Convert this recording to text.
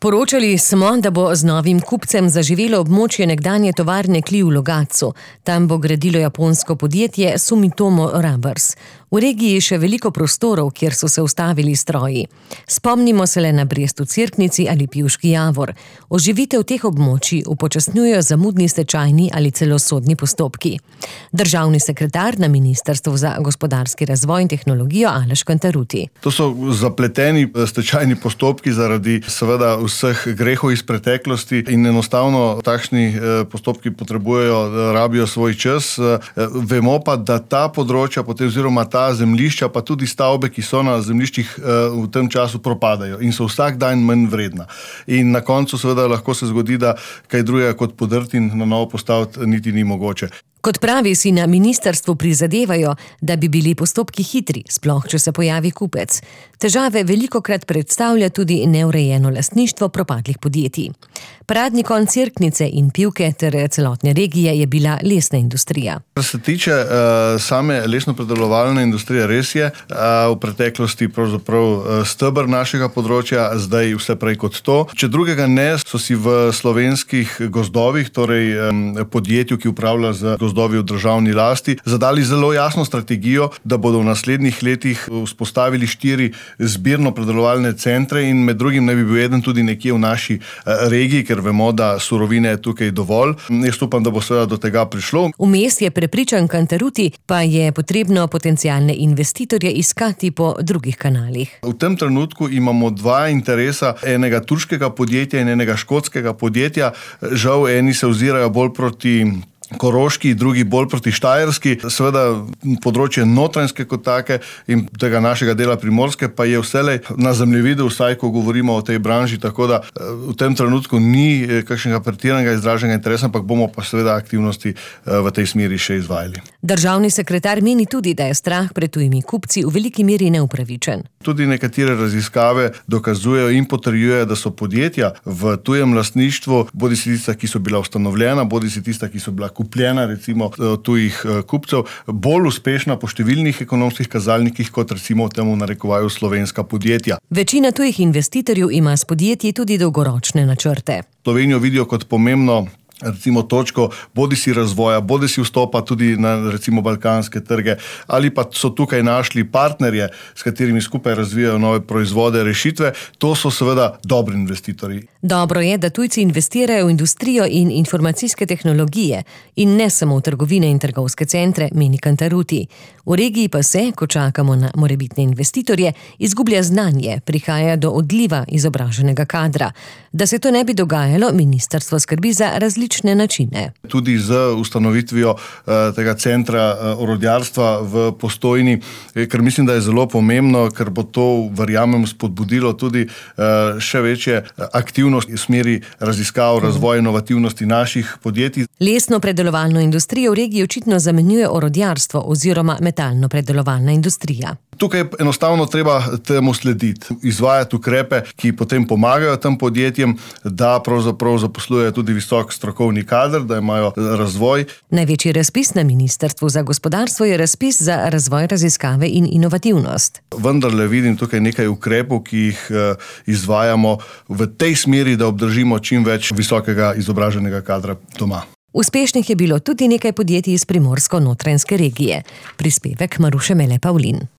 Poročali smo, da bo z novim kupcem zaživelo območje nekdanje tovarne Kli v Logatcu. Tam bo gradilo japonsko podjetje Sumitomo Rubbers. V regiji je še veliko prostorov, kjer so se ustavili stroji. Spomnimo se le na Brest v Cerknici ali Pivški Javor. Oživitev teh območij upočasnjujejo zamudni stečajni ali celo sodni postopki. Državni sekretar na Ministrstvu za gospodarski razvoj in tehnologijo Aleš Kantarutti. To so zapleteni stečajni postopki zaradi seveda vseh grehov iz preteklosti in enostavno takšni postopki rabijo svoj čas. Vemo pa, da ta področja oziroma ta zemljišča, pa tudi stavbe, ki so na zemljiščih v tem času propadajo in so vsak dan manj vredna. In na koncu seveda lahko se zgodi, da kaj drugega kot podrti in na novo postaviti niti ni mogoče. Kot pravi, si na ministrstvu prizadevajo, da bi bili postopki hitri, sploh če se pojavi kupec. Težave velikokrat predstavlja tudi neurejeno lastništvo propadlih podjetij. Paradni konj Cerknice in Pivke ter celotne regije je bila lesna industrija. Kar se tiče same lesnopredelovalne industrije, res je v preteklosti pravzaprav steber našega področja, zdaj vse prej kot to. Če drugega ne, so si v slovenskih gozdovih, torej podjetju, ki upravlja z gozdovi v državni lasti, zadali zelo jasno strategijo, da bodo v naslednjih letih vzpostavili 4 zbirno-predelovalne centre in med drugim naj bi bil eden tudi nekje v naši regiji, ker vemo, da surovine je tukaj dovolj. Jaz upam, da bo seveda do tega prišlo. Vmes je prepričan Kantarutti, pa je potrebno potencialne investitorje iskati po drugih kanalih. V tem trenutku imamo 2 interesa, enega turškega podjetja in enega škotskega podjetja. Žal eni se ozirajo bolj proti Koroški, drugi bolj proti Štajerski. Seveda področje Notranjske kot take in tega našega dela Primorske pa je vselej na zemljevidu, vsaj ko govorimo o tej branži, tako da v tem trenutku ni kakšnega pretiranega izraženega interesa, ampak bomo pa seveda aktivnosti v tej smeri še izvajali. Državni sekretar meni tudi, da je strah pred tujimi kupci v veliki meri neupravičen. Tudi nekatere raziskave dokazujejo in potrjujejo, da so podjetja v tujem lastništvu, bodisi tista, ki so bila ustanovljena, bodisi tista, ki so bila kupljena recimo tujih kupcev, bolj uspešna po številnih ekonomskih kazalnikih kot recimo temu narekovajo slovenska podjetja. Večina tujih investitorjev ima s podjetji tudi dolgoročne načrte. Slovenijo vidijo kot pomembno recimo točko bodisi razvoja, bodisi vstopa tudi na recimo balkanske trge, ali pa so tukaj našli partnerje, s katerimi skupaj razvijajo nove proizvode, rešitve. To so seveda dobri investitorji. Dobro je, da tujci investirajo v industrijo in informacijske tehnologije in ne samo v trgovine in trgovske centre, meni Kantarutti. V regiji pa se, ko čakamo na morebitne investitorje, izgublja znanje, prihaja do odliva izobraženega kadra. Da se to ne bi dogajalo, ministrstvo skrbi za različne načine. Tudi z ustanovitvijo tega centra orodjarstva v Postojni, ker mislim, da je zelo pomembno, ker bo to, verjamem, spodbudilo tudi še večje aktivnosti v smeri raziskav, razvoja, inovativnosti naših podjetij. Lesno-predelovalno industrijo v regiji očitno zamenjuje orodjarstvo oziroma metalno-predelovalna industrija. Tukaj enostavno treba temu slediti, izvajati ukrepe, ki potem pomagajo tem podjetjem, da pravzaprav zaposlujejo tudi visok strokovni kader, da imajo razvoj. Največji razpis na Ministrstvu za gospodarstvo je razpis za razvoj, raziskave in inovativnost. Vendarle vidim tukaj nekaj ukrepov, ki jih izvajamo v tej smeri, da obdržimo čim več visokega izobraženega kadra doma. Uspešnih je bilo tudi nekaj podjetij iz primorsko-notranjske regije. Prispevek Maruše Mele Pavlin.